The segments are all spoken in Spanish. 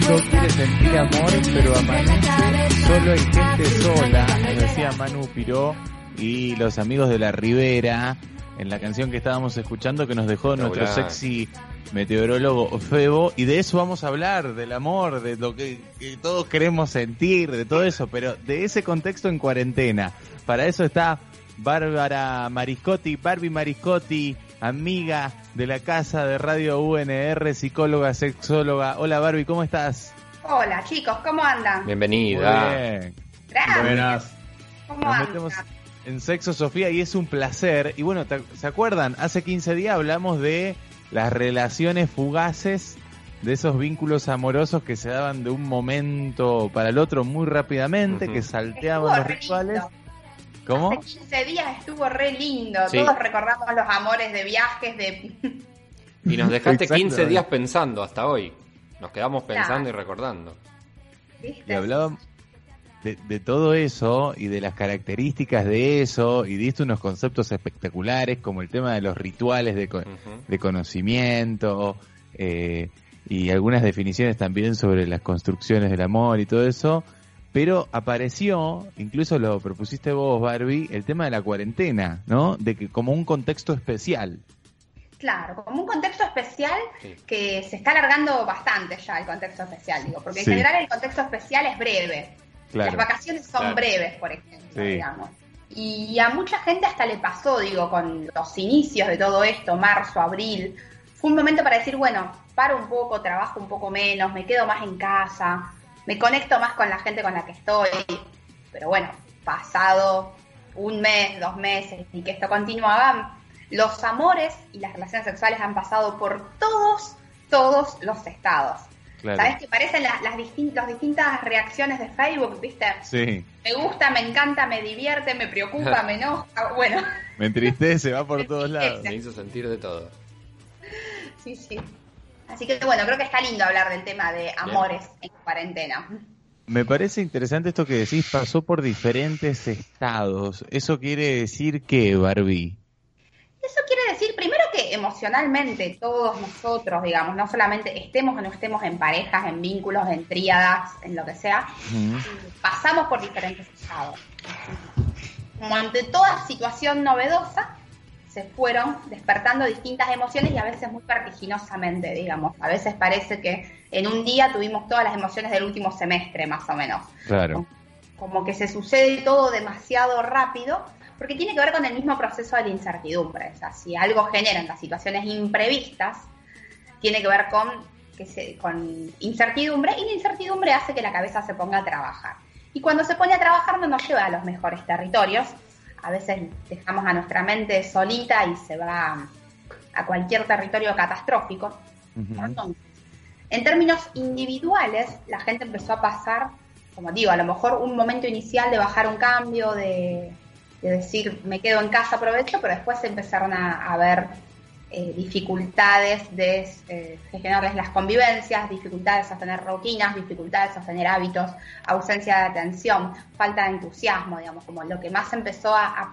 mundo quiere sentir amor, pero amanece solo hay gente sola, nos decía Manu Piró y los amigos de la Ribera, en la canción que estábamos escuchando que nos dejó nuestro sexy meteorólogo Febo, y de eso vamos a hablar, del amor, de lo que todos queremos sentir, de todo eso, pero de ese contexto en cuarentena. Para eso está Barbie Mariscotti, amiga de la casa de Radio UNR, psicóloga, sexóloga. Hola Barbie, ¿cómo estás? Hola chicos, ¿cómo andan? Bienvenida. Muy bien. Gracias. Buenas. ¿Cómo Nos andan? metemos en Sexo Sofía y es un placer. Y bueno, ¿se acuerdan? Hace 15 días hablamos de las relaciones fugaces, de esos vínculos amorosos que se daban de un momento para el otro muy rápidamente, que salteaban los rituales. ¿Cómo? Hace 15 días estuvo re lindo, Sí. Todos recordamos los amores de viajes, Y nos dejaste 15 Exactamente. días pensando hasta hoy. Nos quedamos pensando Claro. y recordando. ¿Viste? Y hablaban de todo eso y de las características de eso, y diste unos conceptos espectaculares como el tema de los rituales de conocimiento, y algunas definiciones también sobre las construcciones del amor y todo eso. Pero apareció, incluso lo propusiste vos, Barbie, el tema de la cuarentena, ¿no? De que como un contexto especial. Claro, como un contexto especial que se está alargando bastante ya el contexto especial, digo, porque en Sí. general el contexto especial es breve. Claro. Las vacaciones son breves, por ejemplo, Sí. digamos. Y a mucha gente hasta le pasó, digo, con los inicios de todo esto, marzo, abril, fue un momento para decir, bueno, paro un poco, trabajo un poco menos, me quedo más en casa, me conecto más con la gente con la que estoy. Pero bueno, pasado un mes, 2 meses y que esto continuaba, los amores y las relaciones sexuales han pasado por todos los estados. Claro. ¿Sabes qué parecen las distintas reacciones de Facebook, viste? Sí. Me gusta, me encanta, me divierte, me preocupa, me enoja, bueno. Me entristece, va por todos lados. Me hizo sentir de todo. Sí. Así que bueno, creo que está lindo hablar del tema de amores en cuarentena. Me parece interesante esto que decís, pasó por diferentes estados. ¿Eso quiere decir qué, Barbie? Eso quiere decir, primero, que emocionalmente todos nosotros, digamos, no solamente estemos o no estemos en parejas, en vínculos, en tríadas, en lo que sea, pasamos por diferentes estados. Como ante toda situación novedosa, se fueron despertando distintas emociones y a veces muy vertiginosamente, digamos. A veces parece que en un día tuvimos todas las emociones del último semestre, más o menos. Claro. Como que se sucede todo demasiado rápido, porque tiene que ver con el mismo proceso de la incertidumbre. O sea, si algo genera las situaciones imprevistas, tiene que ver con incertidumbre, y la incertidumbre hace que la cabeza se ponga a trabajar. Y cuando se pone a trabajar no nos lleva a los mejores territorios. A veces dejamos a nuestra mente solita y se va a cualquier territorio catastrófico. Entonces, en términos individuales, la gente empezó a pasar, como digo, a lo mejor un momento inicial de bajar un cambio, de decir, me quedo en casa, aprovecho, pero después empezaron a ver dificultades de generarles las convivencias, dificultades de sostener rutinas, dificultades de sostener hábitos, ausencia de atención, falta de entusiasmo, digamos, como lo que más empezó a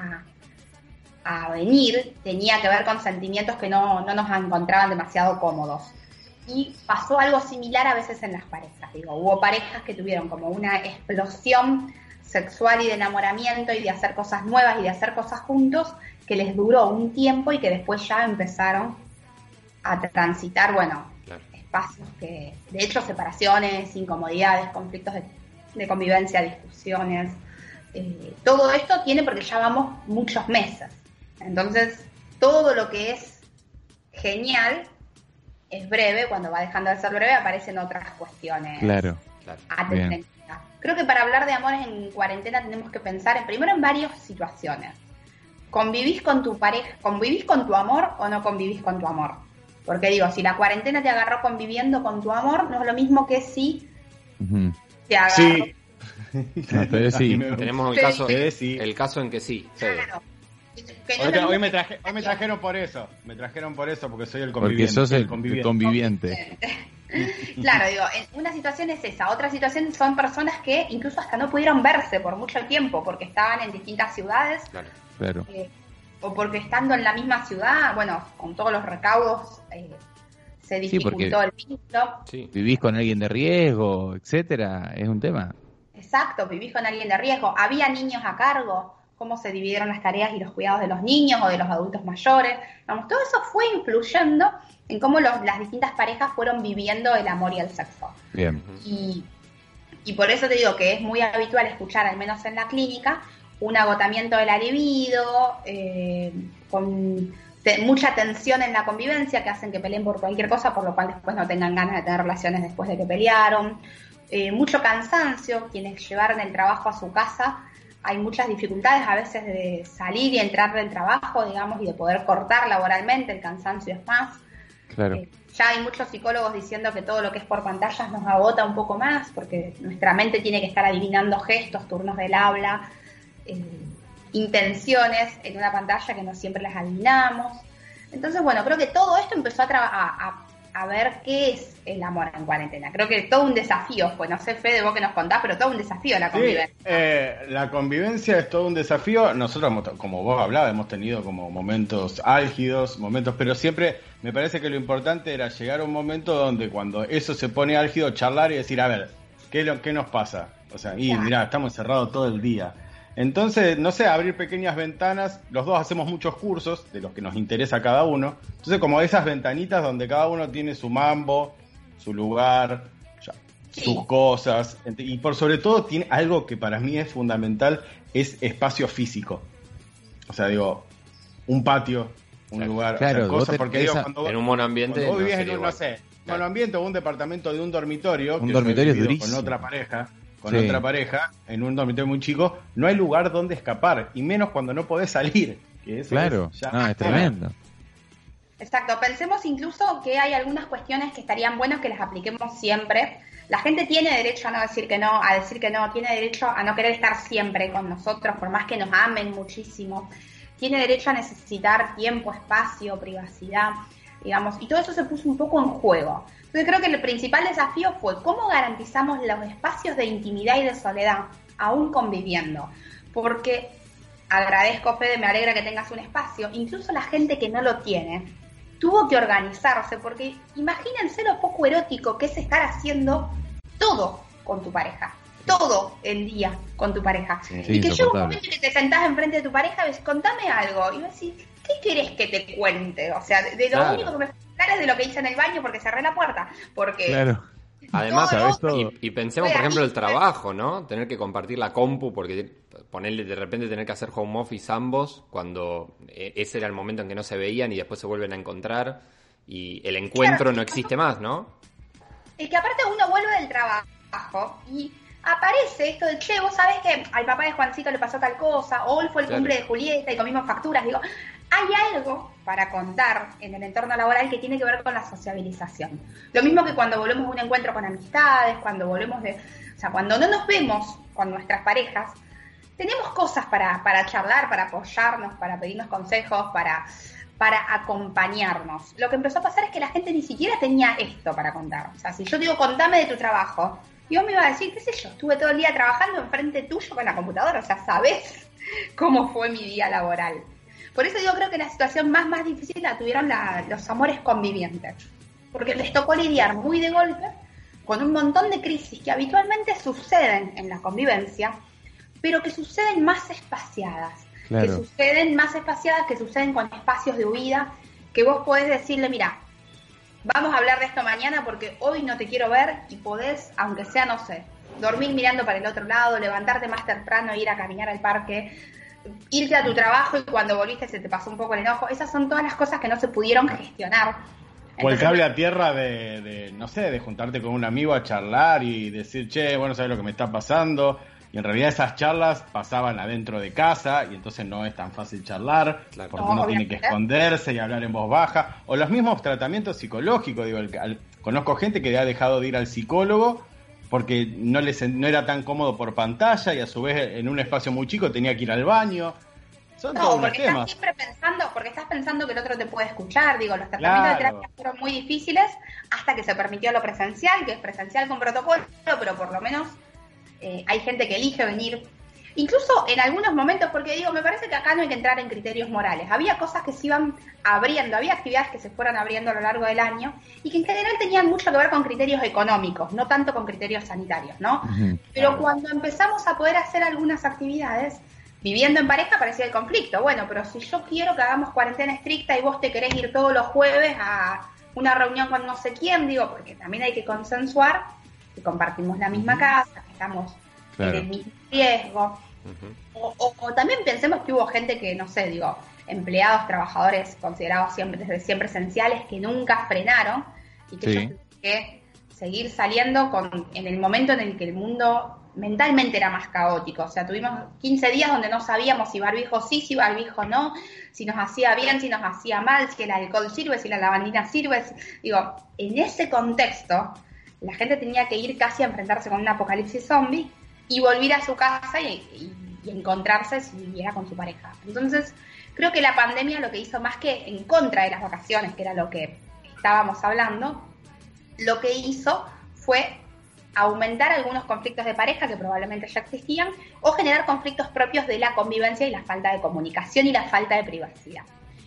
venir tenía que ver con sentimientos que no nos encontraban demasiado cómodos. Y pasó algo similar a veces en las parejas, digo, hubo parejas que tuvieron como una explosión sexual y de enamoramiento y de hacer cosas nuevas y de hacer cosas juntos, que les duró un tiempo y que después ya empezaron a transitar, espacios que, de hecho, separaciones, incomodidades, conflictos de convivencia, discusiones, todo esto tiene porque ya vamos muchos meses. Entonces, todo lo que es genial es breve, cuando va dejando de ser breve aparecen otras cuestiones. Claro. A tener en cuenta. Creo que para hablar de amores en cuarentena tenemos que pensar primero en varias situaciones. ¿Convivís con tu pareja? ¿Convivís con tu amor o no convivís con tu amor? Porque digo, si la cuarentena te agarró conviviendo con tu amor, no es lo mismo que si te agarró... Sí. No, pero sí. Tenemos el caso en que sí. Claro. Hoy me trajeron por eso. Me trajeron por eso, porque soy el conviviente. Porque sos el conviviente. Claro, digo, una situación es esa. Otra situación son personas que incluso hasta no pudieron verse por mucho tiempo, porque estaban en distintas ciudades. Claro. O porque estando en la misma ciudad, con todos los recaudos, se dificultó el vínculo. Sí. Vivís con alguien de riesgo, etcétera, es un tema. Exacto, vivís con alguien de riesgo. Había niños a cargo, cómo se dividieron las tareas y los cuidados de los niños o de los adultos mayores. Vamos, todo eso fue influyendo en cómo las distintas parejas fueron viviendo el amor y el sexo. Bien. Y por eso te digo que es muy habitual escuchar, al menos en la clínica, un agotamiento de la libido, con mucha tensión en la convivencia, que hacen que peleen por cualquier cosa, por lo cual después no tengan ganas de tener relaciones después de que pelearon. Mucho cansancio, quienes llevaron el trabajo a su casa, hay muchas dificultades a veces de salir y entrar del trabajo, digamos, y de poder cortar laboralmente, el cansancio es más. Claro. Ya hay muchos psicólogos diciendo que todo lo que es por pantallas nos agota un poco más, porque nuestra mente tiene que estar adivinando gestos, turnos del habla, intenciones en una pantalla que no siempre las adivinamos. Entonces, bueno, creo que todo esto empezó a ver qué es el amor en cuarentena. Creo que todo un desafío fue, no sé, Fede, vos que nos contás, pero todo un desafío la convivencia. Sí, la convivencia es todo un desafío. Nosotros, como vos hablabas, hemos tenido como momentos álgidos, pero siempre me parece que lo importante era llegar a un momento donde cuando eso se pone álgido, charlar y decir, a ver, ¿qué nos pasa? O sea, mirá, estamos encerrados todo el día. Entonces, no sé, abrir pequeñas ventanas, los dos hacemos muchos cursos de los que nos interesa a cada uno, entonces como esas ventanitas donde cada uno tiene su mambo, su lugar, sus cosas, y por sobre todo tiene algo que para mí es fundamental, es espacio físico. O sea, digo, un patio, un lugar, claro, cosas, porque digo, en un monoambiente cuando vos vivís en un, igual. no sé, monoambiente o un departamento de un dormitorio, un dormitorio durísimo. con otra pareja, en un dormitorio muy chico, no hay lugar donde escapar, y menos cuando no podés salir. Que eso claro, es tremendo. Exacto, pensemos incluso que hay algunas cuestiones que estarían buenas que las apliquemos siempre. La gente tiene derecho a no decir que no, a decir que no, tiene derecho a no querer estar siempre con nosotros, por más que nos amen muchísimo. Tiene derecho a necesitar tiempo, espacio, privacidad, digamos, y todo eso se puso un poco en juego. Entonces creo que el principal desafío fue cómo garantizamos los espacios de intimidad y de soledad, aún conviviendo. Porque agradezco, Fede, me alegra que tengas un espacio, incluso la gente que no lo tiene, tuvo que organizarse, porque imagínense lo poco erótico que es estar haciendo todo con tu pareja, todo el día con tu pareja. Sí, y que llega un momento que te sentás enfrente de tu pareja y ves, contame algo, y vas a decir, ¿qué querés que te cuente? O sea, de lo único que me es de lo que hice en el baño porque cerré la puerta, porque... Claro. Además, ¿sabes todo? Y pensemos, por ejemplo, el trabajo, ¿no? Tener que compartir la compu, porque ponerle de repente tener que hacer home office ambos, cuando ese era el momento en que no se veían y después se vuelven a encontrar, y el encuentro no existe más, ¿no? Es que aparte uno vuelve del trabajo y aparece esto de, che, vos sabés que al papá de Juancito le pasó tal cosa, o hoy fue el cumple de Julieta y comimos facturas, digo... Hay algo para contar en el entorno laboral que tiene que ver con la sociabilización. Lo mismo que cuando volvemos a un encuentro con amistades, cuando volvemos cuando no nos vemos con nuestras parejas, tenemos cosas para charlar, para apoyarnos, para pedirnos consejos, para acompañarnos. Lo que empezó a pasar es que la gente ni siquiera tenía esto para contar. O sea, si yo digo, contame de tu trabajo, y vos me ibas a decir, qué sé yo, estuve todo el día trabajando enfrente tuyo con la computadora, o sea, sabés cómo fue mi día laboral. Por eso yo creo que la situación más difícil la tuvieron los amores convivientes, porque les tocó lidiar muy de golpe con un montón de crisis que habitualmente suceden en la convivencia, pero que suceden más espaciadas, claro. que suceden con espacios de huida, que vos podés decirle, mira, vamos a hablar de esto mañana porque hoy no te quiero ver, y podés, aunque sea, no sé, dormir mirando para el otro lado, levantarte más temprano, ir a caminar al parque, irte a tu trabajo y cuando volviste se te pasó un poco el enojo. Esas son todas las cosas que no se pudieron gestionar. O el cable a tierra no sé, de juntarte con un amigo a charlar y decir, che, bueno, ¿sabes lo que me está pasando? Y en realidad esas charlas pasaban adentro de casa y entonces no es tan fácil charlar, claro, porque uno tiene que esconderse y hablar en voz baja. O los mismos tratamientos psicológicos, digo, conozco gente que ha dejado de ir al psicólogo porque no era tan cómodo por pantalla y a su vez en un espacio muy chico tenía que ir al baño. Son todos unos temas. Porque estás pensando que el otro te puede escuchar. Digo, los tratamientos de terapia fueron muy difíciles hasta que se permitió lo presencial, que es presencial con protocolo, pero por lo menos hay gente que elige venir. Incluso en algunos momentos, porque digo, me parece que acá no hay que entrar en criterios morales. Había cosas que se iban abriendo, había actividades que se fueron abriendo a lo largo del año y que en general tenían mucho que ver con criterios económicos, no tanto con criterios sanitarios, ¿no? Pero cuando empezamos a poder hacer algunas actividades, viviendo en pareja parecía el conflicto. Bueno, pero si yo quiero que hagamos cuarentena estricta y vos te querés ir todos los jueves a una reunión con no sé quién, digo, porque también hay que consensuar que compartimos la misma casa, que estamos en el mismo riesgo. O también pensemos que hubo gente que, no sé, digo, empleados, trabajadores considerados desde siempre esenciales que nunca frenaron y que ellos tuvieron que seguir saliendo en el momento en el que el mundo mentalmente era más caótico. O sea, tuvimos 15 días donde no sabíamos si barbijo sí, si barbijo no, si nos hacía bien, si nos hacía mal, si el alcohol sirve, si la lavandina sirve. Digo, en ese contexto, la gente tenía que ir casi a enfrentarse con un apocalipsis zombie y volver a su casa y encontrarse si viviera con su pareja. Entonces, creo que la pandemia lo que hizo, más que en contra de las vacaciones, que era lo que estábamos hablando, lo que hizo fue aumentar algunos conflictos de pareja que probablemente ya existían, o generar conflictos propios de la convivencia y la falta de comunicación y la falta de privacidad.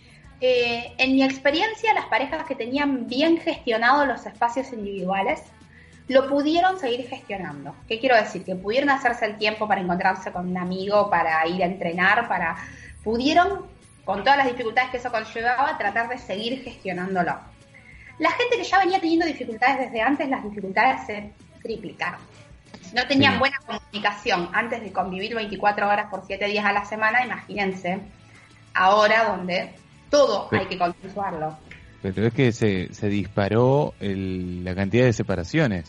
En mi experiencia, las parejas que tenían bien gestionados los espacios individuales lo pudieron seguir gestionando. ¿Qué quiero decir? Que pudieron hacerse el tiempo para encontrarse con un amigo, para ir a entrenar, pudieron, con todas las dificultades que eso conllevaba, tratar de seguir gestionándolo. La gente que ya venía teniendo dificultades desde antes, las dificultades se triplicaron. Si no tenían buena comunicación antes de convivir 24 horas por 7 días a la semana, imagínense ahora donde todo hay que consensuarlo. Pero es que se disparó la cantidad de separaciones.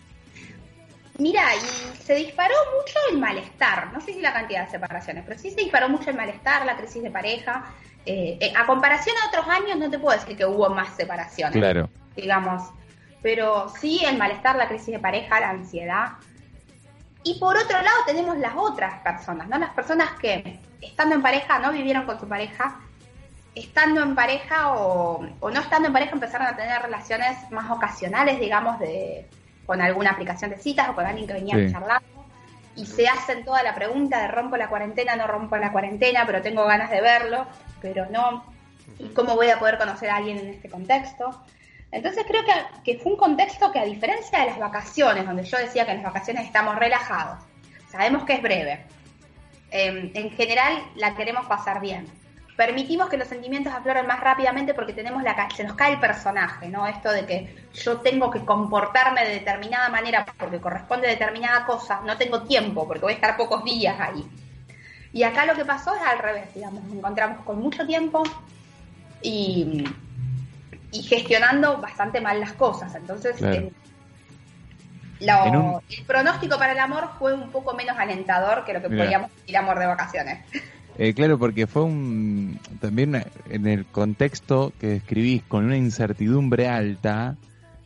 Mira, y se disparó mucho el malestar, no sé si la cantidad de separaciones, pero sí se disparó mucho el malestar, la crisis de pareja. A comparación a otros años no te puedo decir que hubo más separaciones, claro, digamos, pero sí el malestar, la crisis de pareja, la ansiedad. Y por otro lado tenemos las otras personas, ¿no? Las personas que estando en pareja no vivieron con su pareja, estando en pareja o no estando en pareja empezaron a tener relaciones más ocasionales, digamos, con alguna aplicación de citas o con alguien que venía charlando, y se hacen toda la pregunta de rompo la cuarentena, no rompo la cuarentena, pero tengo ganas de verlo, pero no, ¿y cómo voy a poder conocer a alguien en este contexto? Entonces creo que fue un contexto que, a diferencia de las vacaciones, donde yo decía que en las vacaciones estamos relajados, sabemos que es breve, en general la queremos pasar bien. Permitimos que los sentimientos afloren más rápidamente porque se nos cae el personaje, ¿no? Esto de que yo tengo que comportarme de determinada manera porque corresponde a determinada cosa, no tengo tiempo porque voy a estar pocos días ahí. Y acá lo que pasó es al revés, digamos, nos encontramos con mucho tiempo y gestionando bastante mal las cosas. Entonces, claro, el pronóstico para el amor fue un poco menos alentador que lo que podíamos decir amor de vacaciones. Claro, porque fue también en el contexto que describís, con una incertidumbre alta,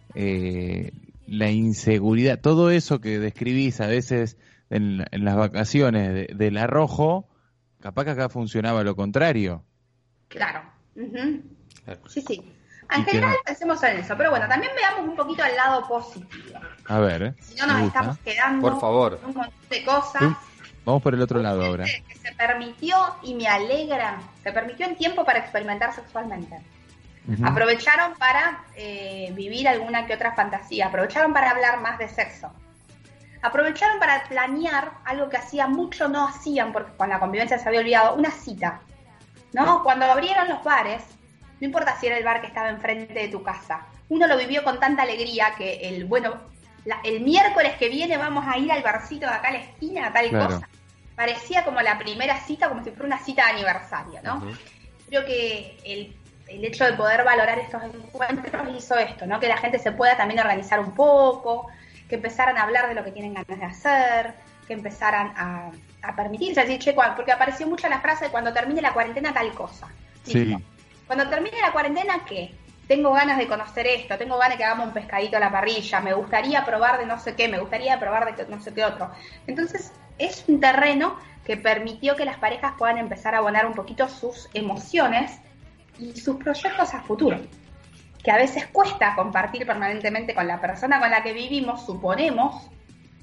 la inseguridad, todo eso que describís a veces en las vacaciones del arrojo, capaz que acá funcionaba lo contrario. Claro. Uh-huh. Sí. En general pensemos en eso, pero bueno, también veamos un poquito al lado positivo. A ver, si no nos estamos quedando por favor, un montón de cosas. Vamos por el otro lado ahora. Que se permitió, y me alegra, se permitió en tiempo para experimentar sexualmente. Uh-huh. Aprovecharon para vivir alguna que otra fantasía, aprovecharon para hablar más de sexo, aprovecharon para planear algo que hacía mucho no hacían porque con la convivencia se había olvidado, una cita, ¿no? Cuando abrieron los bares, no importa si era el bar que estaba enfrente de tu casa, uno lo vivió con tanta alegría que el miércoles que viene vamos a ir al barcito de acá a la esquina a tal cosa. Parecía como la primera cita, como si fuera una cita de aniversario, ¿no? Uh-huh. Creo que el hecho de poder valorar estos encuentros hizo esto, ¿no? Que la gente se pueda también organizar un poco, que empezaran a hablar de lo que tienen ganas de hacer, que empezaran a permitirse, decir, che, porque apareció mucho la frase de cuando termine la cuarentena tal cosa. Sí. Cuando termine la cuarentena, ¿qué? Tengo ganas de conocer esto, tengo ganas de que hagamos un pescadito a la parrilla, me gustaría probar de no sé qué, me gustaría probar de no sé qué otro. Entonces, es un terreno que permitió que las parejas puedan empezar a abonar un poquito sus emociones y sus proyectos a futuro. Que a veces cuesta compartir permanentemente con la persona con la que vivimos, suponemos,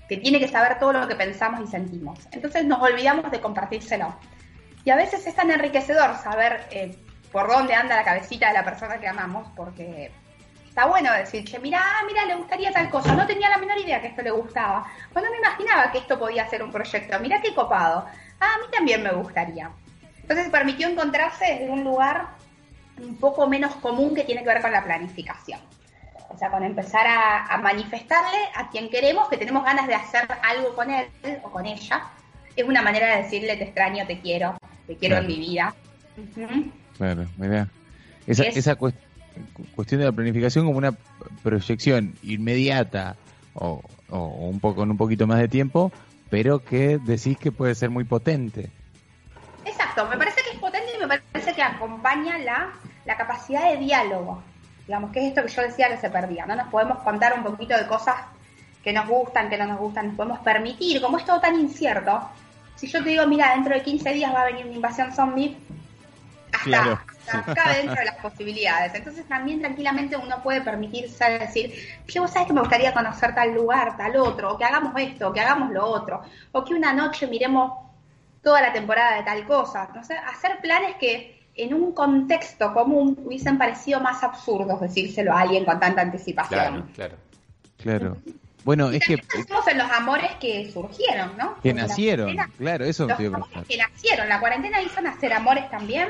que tiene que saber todo lo que pensamos y sentimos. Entonces nos olvidamos de compartírselo. Y a veces es tan enriquecedor saber por dónde anda la cabecita de la persona que amamos, porque está bueno decir, che, mira, le gustaría tal cosa, no tenía la menor idea que esto le gustaba, o no me imaginaba que esto podía ser un proyecto, mira qué copado, a mí también me gustaría. Entonces permitió encontrarse desde un lugar un poco menos común que tiene que ver con la planificación. O sea, con empezar a manifestarle a quien queremos que tenemos ganas de hacer algo con él o con ella. Es una manera de decirle, te extraño, te quiero claro. En mi vida. Uh-huh. Claro, mirá. Esa cuestión de la planificación como una proyección inmediata o un poco con un poquito más de tiempo, pero que decís que puede ser muy potente. Exacto, me parece que es potente y me parece que acompaña la capacidad de diálogo. Digamos, que es esto que yo decía que se perdía, ¿no? Nos podemos contar un poquito de cosas que nos gustan, que no nos gustan, nos podemos permitir, como es todo tan incierto. Si yo te digo, mira, dentro de 15 días va a venir una invasión zombie, hasta cabe dentro de las posibilidades. Entonces también tranquilamente uno puede permitirse decir, che, vos sabés que me gustaría conocer tal lugar, tal otro, o que hagamos esto, o que hagamos lo otro, o que una noche miremos toda la temporada de tal cosa. No sé, hacer planes que en un contexto común hubiesen parecido más absurdos decírselo a alguien con tanta anticipación. Claro. Bueno, y es que pensamos en los amores que surgieron, ¿no? Que nacieron, claro, eso los amores que nacieron. La cuarentena hizo nacer amores también.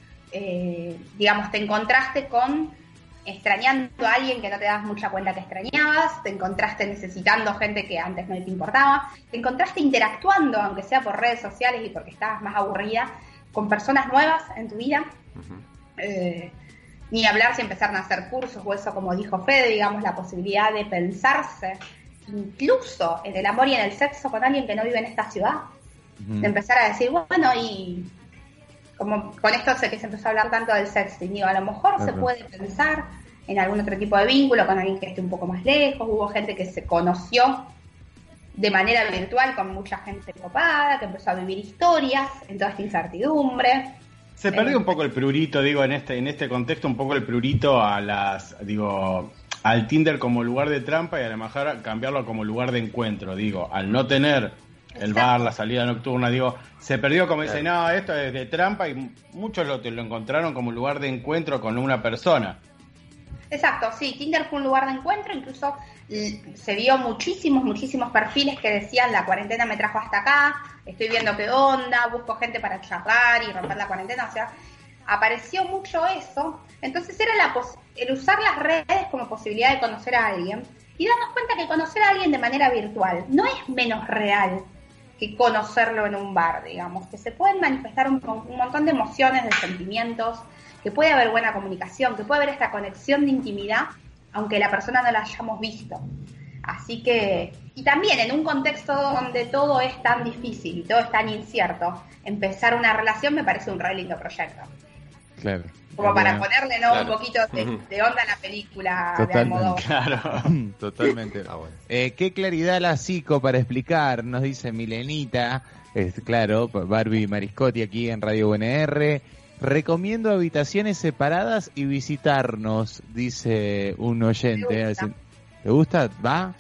Digamos, te encontraste con extrañando a alguien que no te das mucha cuenta que extrañabas, te encontraste necesitando gente que antes no te importaba, te encontraste interactuando, aunque sea por redes sociales y porque estabas más aburrida, con personas nuevas en tu vida. Uh-huh. Ni hablar si empezaron a hacer cursos o eso, como dijo Fede, digamos, la posibilidad de pensarse incluso en el amor y en el sexo con alguien que no vive en esta ciudad. Uh-huh. De empezar a decir, bueno, y como con esto sé que se empezó a hablar tanto del sexo, y digo, a lo mejor se puede pensar en algún otro tipo de vínculo con alguien que esté un poco más lejos. Hubo gente que se conoció de manera virtual con mucha gente copada, que empezó a vivir historias en toda esta incertidumbre. Se perdió un poco el prurito, digo, en este contexto, un poco el prurito al Tinder como lugar de trampa y a lo mejor cambiarlo como lugar de encuentro, digo, al no tener el bar, la salida nocturna, digo, se perdió como dicen, no, esto es de trampa, y muchos lo encontraron como lugar de encuentro con una persona. Exacto, sí, Tinder fue un lugar de encuentro, incluso se vio muchísimos perfiles que decían, la cuarentena me trajo hasta acá, estoy viendo qué onda, busco gente para charlar y romper la cuarentena, o sea, apareció mucho eso. Entonces era el usar las redes como posibilidad de conocer a alguien y darnos cuenta que conocer a alguien de manera virtual no es menos real que conocerlo en un bar, digamos, que se pueden manifestar un montón de emociones, de sentimientos, que puede haber buena comunicación, que puede haber esta conexión de intimidad, aunque la persona no la hayamos visto. Así que, y también en un contexto donde todo es tan difícil y todo es tan incierto, empezar una relación me parece un re lindo proyecto. Claro. Como para ponerle un poquito de onda a la película. Totalmente, de Almodóvar. Claro, totalmente. Bueno. Qué claridad la psico para explicar, nos dice Milenita, claro, Barbie Mariscotti aquí en Radio UNR. Recomiendo habitaciones separadas y visitarnos, dice un oyente. ¿Te gusta? ¿Va?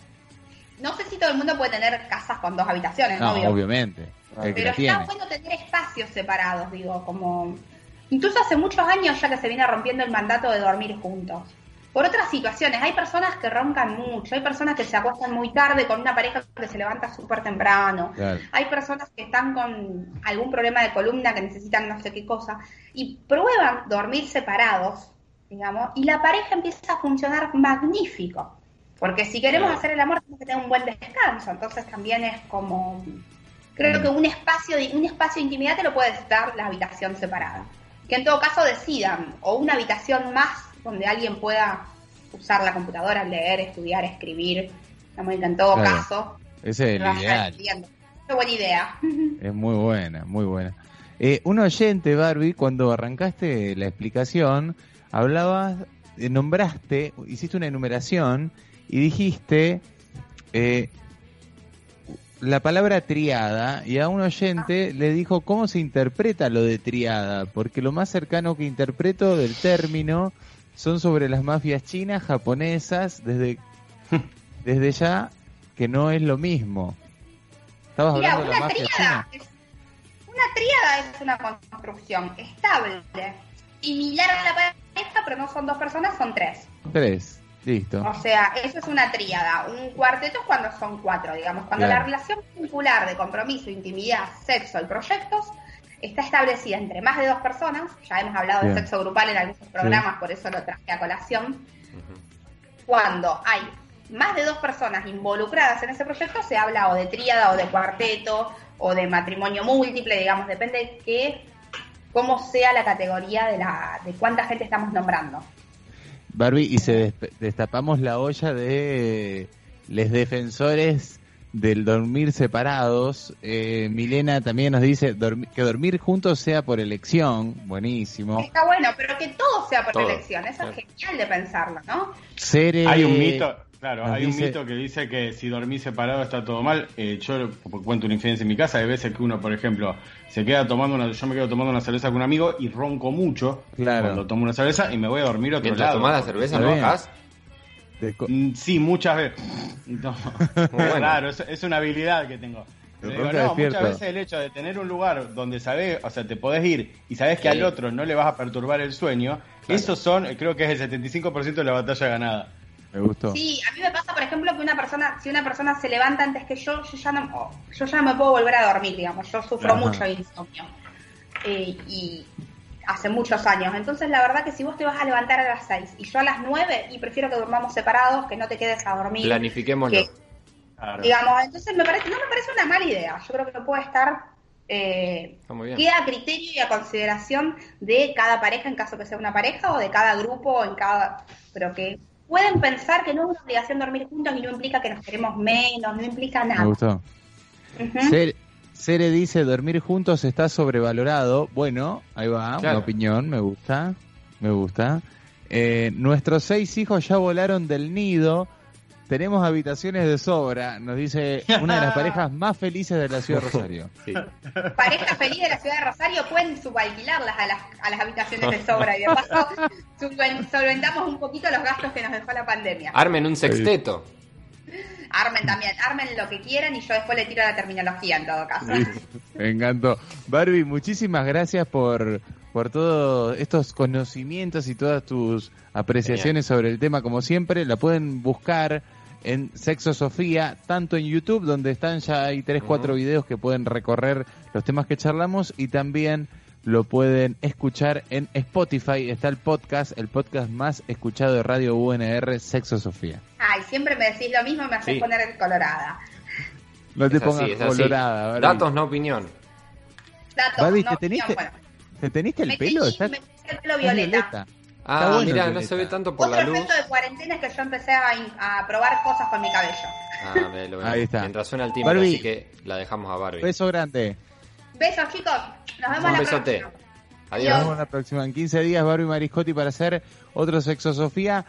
No sé si todo el mundo puede tener casas con 2 habitaciones, no, obvio. Obviamente. Pero está bueno tener espacios separados, digo, como... Incluso hace muchos años ya que se viene rompiendo el mandato de dormir juntos. Por otras situaciones, hay personas que roncan mucho, hay personas que se acuestan muy tarde con una pareja que se levanta súper temprano, claro. Hay personas que están con algún problema de columna que necesitan no sé qué cosa, y prueban dormir separados, digamos, y la pareja empieza a funcionar magnífico. Porque si queremos hacer el amor tenemos que tener un buen descanso, entonces también es como... Creo que un espacio de intimidad te lo puede dar la habitación separada. Que en todo caso decidan, o una habitación más donde alguien pueda usar la computadora, leer, estudiar, escribir, en todo caso. Ese es el ideal. Qué buena idea. Es muy buena, muy buena. Un oyente, Barbie, cuando arrancaste la explicación, hablabas, hiciste una enumeración y dijiste la palabra triada, y a un oyente le dijo cómo se interpreta lo de triada, porque lo más cercano que interpreto del término son sobre las mafias chinas, japonesas, desde ya que no es lo mismo. Estabas Mira, hablando de la mafia china. Una tríada es una construcción estable, similar a la pareja, pero no son 2 personas, son 3. 3, listo. O sea, eso es una tríada. Un cuarteto es cuando son 4, digamos. Cuando Claro. la relación vincular de compromiso, intimidad, sexo y proyectos está establecida entre más de 2 personas, ya hemos hablado Bien. de sexo grupal en algunos programas, por eso lo traje a colación. Cuando hay más de 2 personas involucradas en ese proyecto, se habla o de tríada o de cuarteto o de matrimonio múltiple, digamos, depende de cómo sea la categoría de cuánta gente estamos nombrando. Barbie, y se destapamos la olla de les defensores del dormir separados. Milena también nos dice que dormir juntos sea por elección. Buenísimo. Está bueno, pero que todo sea por Todo. elección. Eso es genial de pensarlo, ¿no? Cere, Hay un mito, claro, nos hay un dice- mito que dice que si dormís separado está todo mal. Yo cuento una infidencia en mi casa, hay veces que uno, por ejemplo, yo me quedo tomando una cerveza con un amigo y ronco mucho Claro. cuando tomo una cerveza y me voy a dormir a otro Mientras lado. tomás la cerveza, Está ¿no bien. bajás? Sí, muchas veces. No. Bueno. Claro, es una habilidad que tengo. Te Digo, ronca no, despierto. muchas veces el hecho de tener un lugar donde sabés, o sea, te podés ir y sabés que Sí. al otro no le vas a perturbar el sueño, Claro. esos son, creo que es el 75% de la batalla ganada. Me gustó. Sí, a mí me pasa, por ejemplo, que si una persona se levanta antes que yo ya no me puedo volver a dormir, digamos. Yo sufro Ajá. mucho de insomnio. Y hace muchos años. Entonces, la verdad que si vos te vas a levantar a las 6 y yo a las 9, y prefiero que durmamos separados, que no te quedes a dormir. Planifiquémoslo. Que, Claro. digamos, entonces no me parece una mala idea. Yo creo que puede estar... Está muy bien. queda a criterio y a consideración de cada pareja en caso que sea una pareja o de cada grupo pero que pueden pensar que no es una obligación dormir juntos y no implica que nos queremos menos, no implica nada. Me gustó. Ujú. Cere dice, dormir juntos está sobrevalorado. Bueno, ahí va, Claro. una opinión, me gusta. Nuestros 6 hijos ya volaron del nido. Tenemos habitaciones de sobra, nos dice una de las parejas más felices de la ciudad de Rosario. Sí. Parejas felices de la ciudad de Rosario pueden subalquilarlas a las habitaciones de sobra y de paso solventamos un poquito los gastos que nos dejó la pandemia. Armen un sexteto. Armen lo que quieran y yo después le tiro la terminología en todo caso. Me encantó. Barbie, muchísimas gracias por todos estos conocimientos y todas tus apreciaciones sobre el tema. Como siempre, la pueden buscar en Sexo Sofía, tanto en YouTube, donde están ya hay 3-4 videos que pueden recorrer los temas que charlamos, y también lo pueden escuchar en Spotify. Está el podcast más escuchado de Radio UNR, Sexo Sofía. Ay, siempre me decís lo mismo, me haces Sí. poner colorada. No te Es pongas así, es así. colorada, Barbie. Datos, no opinión. Datos, Barbie, no ¿te opinión, teniste, bueno. ¿te teniste el Me pelo? teñí- Está- me teñí el pelo está violeta. Está Ah, bueno mira, el no se ve violeta. tanto por Otro la luz. efecto de cuarentena es que yo empecé a probar cosas con mi cabello. Ah, ve, lo veo. Ahí está. Mientras suena el timbre, Barbie. así que la dejamos a Barbie. Beso grande. Besos, chicos. Nos vemos Un la besote. próxima. Nos Adiós. vemos la próxima. En 15 días, Barbie Mariscotti para hacer otro Sexo Sofía.